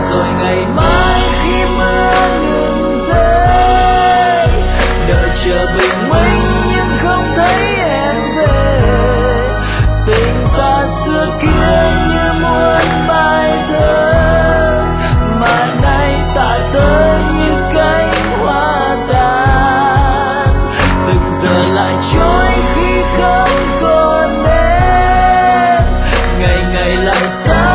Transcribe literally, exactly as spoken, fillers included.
rồi ngày mai khi mưa ngừng rơi, đợi chờ bình minh nhưng không thấy em về. Tình ta xưa kia như muôn bài thơ, mà nay tạ tới như cánh hoa tàn. Từng giờ lại trôi khi không còn em, ngày ngày lại xa.